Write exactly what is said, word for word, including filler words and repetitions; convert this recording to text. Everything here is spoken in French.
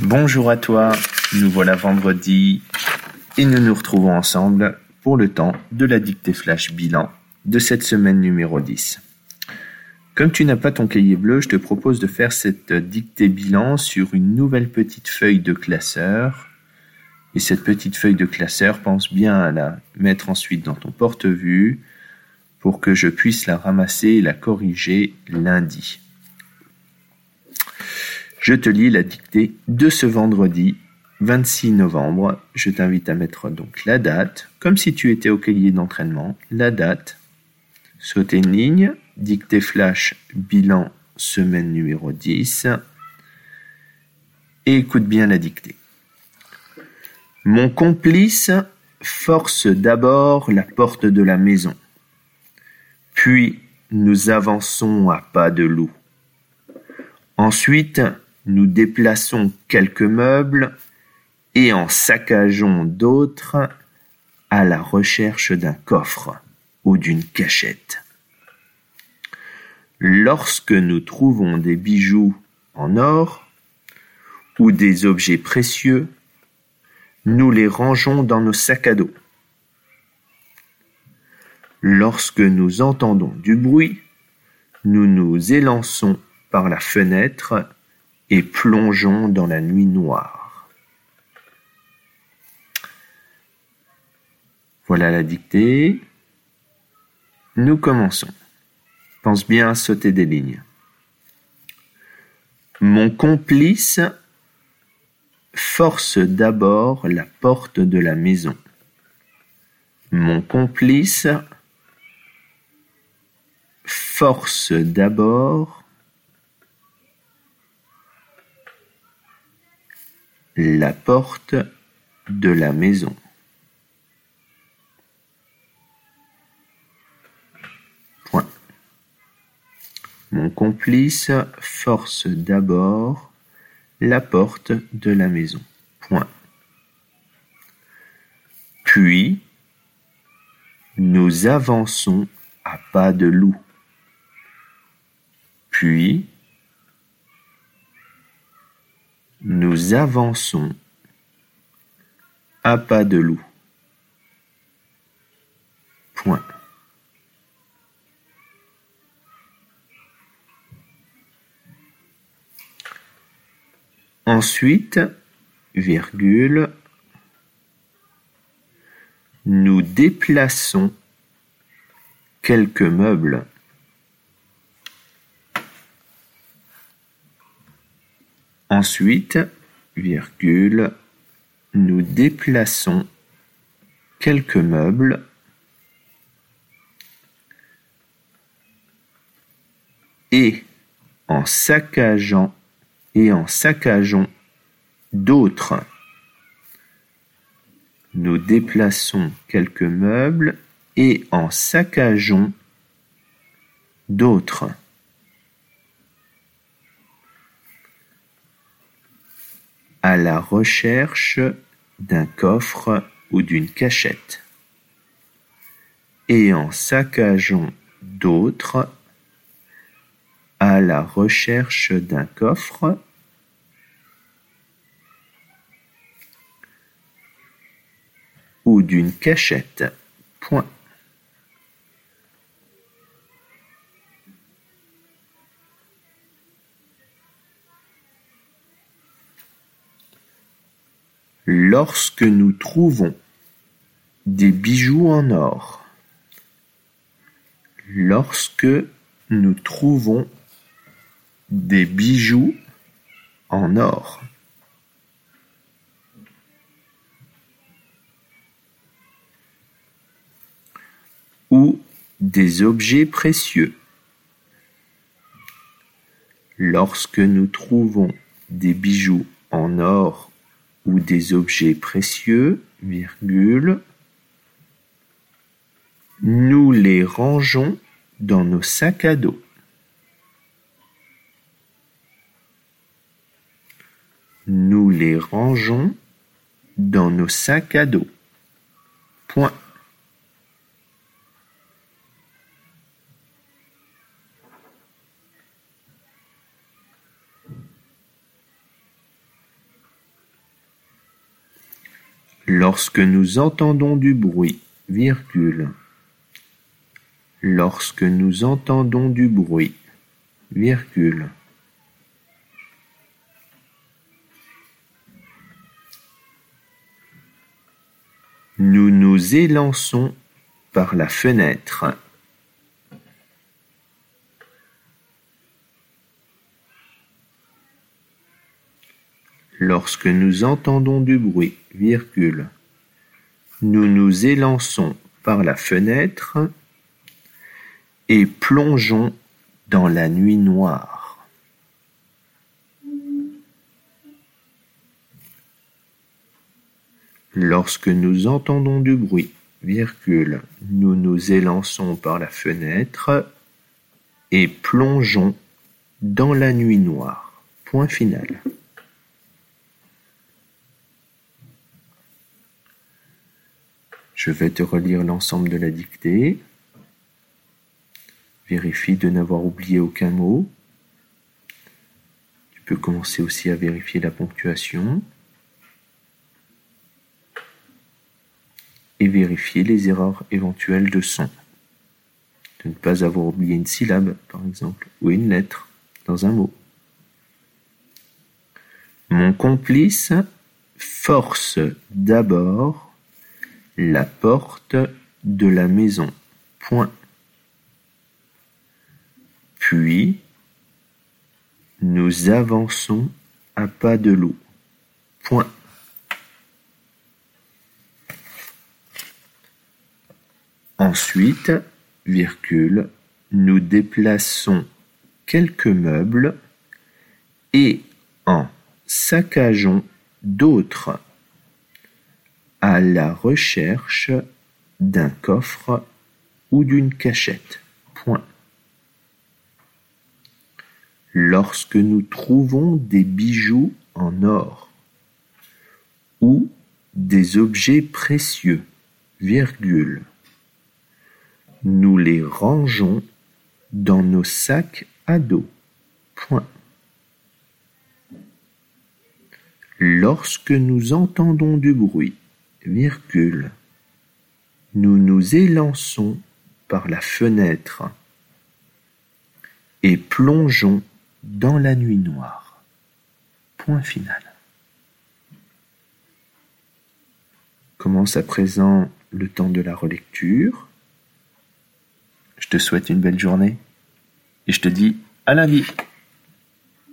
Bonjour à toi, nous voilà vendredi et nous nous retrouvons ensemble pour le temps de la dictée flash bilan de cette semaine numéro dix. Comme tu n'as pas ton cahier bleu, je te propose de faire cette dictée bilan sur une nouvelle petite feuille de classeur. Et cette petite feuille de classeur, pense bien à la mettre ensuite dans ton porte-vue pour que je puisse la ramasser et la corriger lundi. Je te lis la dictée de ce vendredi vingt-six novembre. Je t'invite à mettre donc la date, comme si tu étais au cahier d'entraînement, la date, sauter une ligne, dictée flash, bilan, semaine numéro dix, et écoute bien la dictée. Mon complice force d'abord la porte de la maison, puis nous avançons à pas de loup. Ensuite, nous déplaçons quelques meubles et en saccageons d'autres à la recherche d'un coffre ou d'une cachette. Lorsque nous trouvons des bijoux en or ou des objets précieux, nous les rangeons dans nos sacs à dos. Lorsque nous entendons du bruit, nous nous élançons par la fenêtre et plongeons dans la nuit noire. Voilà la dictée. Nous commençons. Pense bien à sauter des lignes. Mon complice force d'abord la porte de la maison. Mon complice force d'abord la porte de la maison. Point. Mon complice force d'abord la porte de la maison. Point. Puis, nous avançons à pas de loup. Puis, nous avançons à pas de loup. Point. Ensuite, virgule, nous déplaçons quelques meubles. Ensuite, virgule, nous déplaçons quelques meubles et en saccageant et en saccageons d'autres. Nous déplaçons quelques meubles et en saccageons d'autres. À la recherche d'un coffre ou d'une cachette. Et en saccageons d'autres à la recherche d'un coffre ou d'une cachette. Point. Lorsque nous trouvons des bijoux en or, lorsque nous trouvons des bijoux en or, ou des objets précieux, lorsque nous trouvons des bijoux en or ou des objets précieux, virgule, nous les rangeons dans nos sacs à dos. Nous les rangeons dans nos sacs à dos. Point. Lorsque nous entendons du bruit, virgule. Lorsque nous entendons du bruit, virgule. Nous nous élançons par la fenêtre. Lorsque nous entendons du bruit, virgule. Nous nous élançons par la fenêtre et plongeons dans la nuit noire. Lorsque nous entendons du bruit, virgule, nous nous élançons par la fenêtre et plongeons dans la nuit noire. Point final. Je vais te relire l'ensemble de la dictée. Vérifie de n'avoir oublié aucun mot. Tu peux commencer aussi à vérifier la ponctuation. Et vérifier les erreurs éventuelles de son. De ne pas avoir oublié une syllabe, par exemple, ou une lettre dans un mot. Mon complice force d'abord la porte de la maison. Point. Puis, nous avançons à pas de loup. Point. Ensuite, virgule, nous déplaçons quelques meubles et en saccageons d'autres à la recherche d'un coffre ou d'une cachette. Point. Lorsque nous trouvons des bijoux en or ou des objets précieux, virgule, nous les rangeons dans nos sacs à dos. Point. Lorsque nous entendons du bruit, virgule, nous nous élançons par la fenêtre et plongeons dans la nuit noire. Point final. Commence à présent le temps de la relecture. Je te souhaite une belle journée et je te dis à lundi.